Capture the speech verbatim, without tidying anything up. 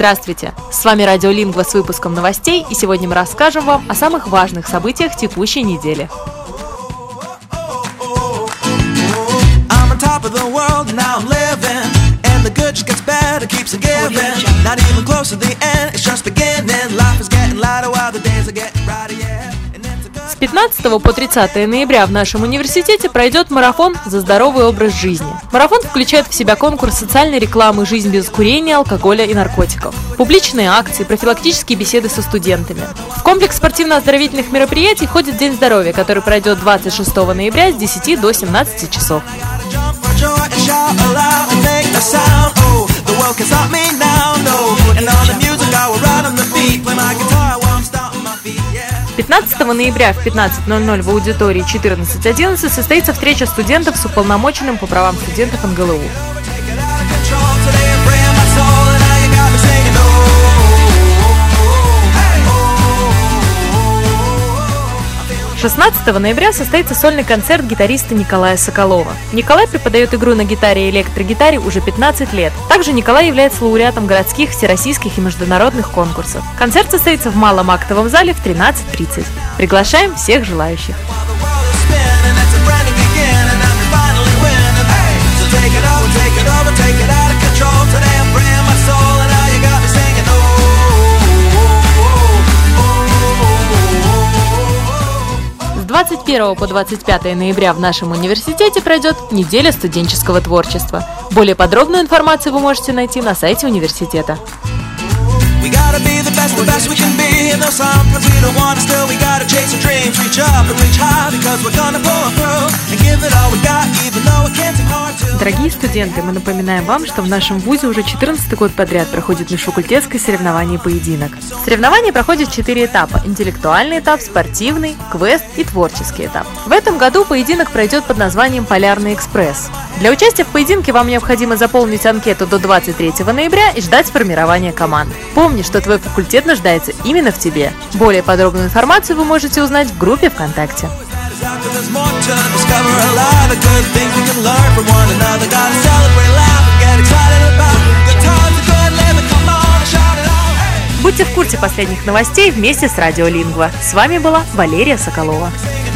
Здравствуйте! С вами Радио Лингва с выпуском новостей, и сегодня мы расскажем вам о самых важных событиях текущей недели. С пятнадцатого по тридцатое ноября в нашем университете пройдет марафон «За здоровый образ жизни». Марафон включает в себя конкурс социальной рекламы «Жизнь без курения, алкоголя и наркотиков», публичные акции, профилактические беседы со студентами. В комплекс спортивно-оздоровительных мероприятий входит День здоровья, который пройдет двадцать шестого ноября с десяти до семнадцати часов. пятнадцатого ноября в пятнадцать ноль ноль в аудитории четырнадцать одиннадцать состоится встреча студентов с уполномоченным по правам студентов эн гэ эл у. шестнадцатого ноября состоится сольный концерт гитариста Николая Соколова. Николай преподает игру на гитаре и электрогитаре уже пятнадцать лет. Также Николай является лауреатом городских, всероссийских и международных конкурсов. Концерт состоится в Малом актовом зале в тринадцать тридцать. Приглашаем всех желающих. С двадцать первого по двадцать пятое ноября в нашем университете пройдет неделя студенческого творчества. Более подробную информацию вы можете найти на сайте университета. Дорогие студенты, мы напоминаем вам, что в нашем вузе уже четырнадцатый год подряд проходит межфакультетское соревнование «Поединок». Соревнования проходят в четыре этапа – интеллектуальный этап, спортивный, квест и творческий этап. В этом году поединок пройдет под названием «Полярный экспресс». Для участия в поединке вам необходимо заполнить анкету до двадцать третьего ноября и ждать формирования команд. Помни, что твой факультет нуждается именно в тебе. Более подробную информацию вы можете узнать в группе ВКонтакте. Будьте в курсе последних новостей вместе с Радио Лингва. С вами была Валерия Соколова.